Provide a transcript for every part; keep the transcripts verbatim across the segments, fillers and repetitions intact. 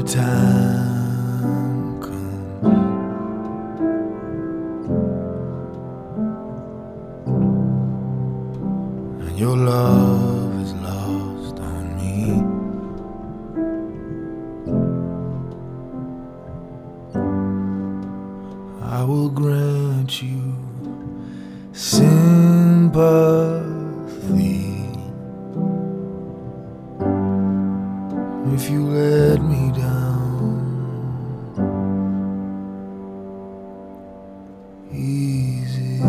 time comes and your love is lost on me, I will grant you sympathy if you let me down easy.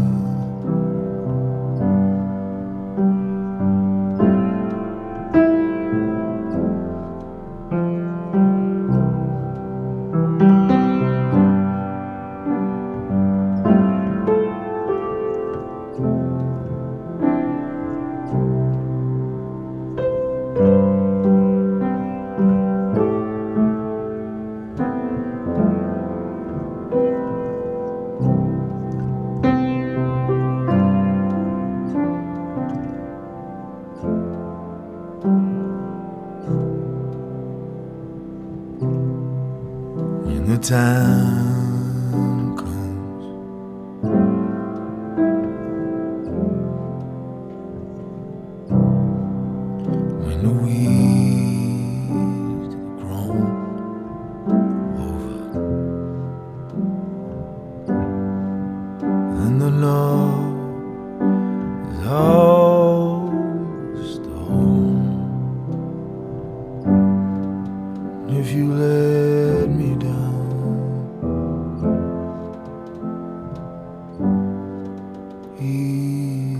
When the time comes when the weeds have grown over and the love is all stone, if you let me down easy.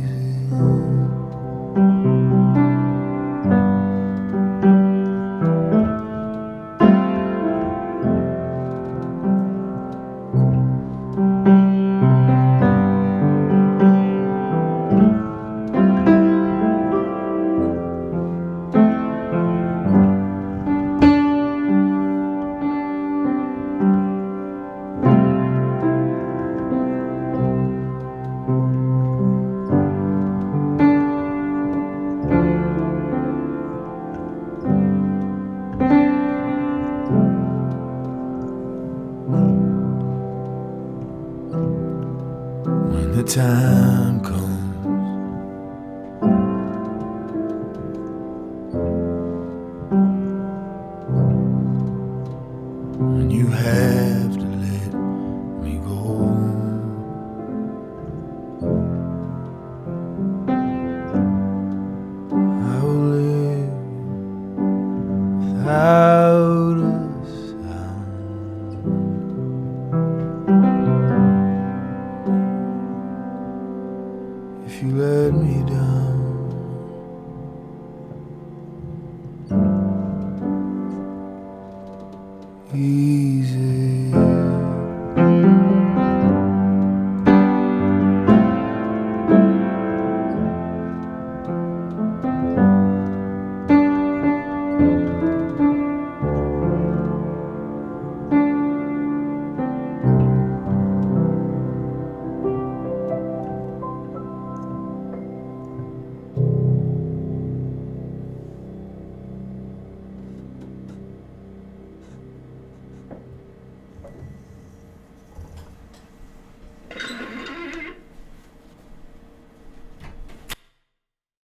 When the time comes when you have to let me go, I will live without a sound if you let me down.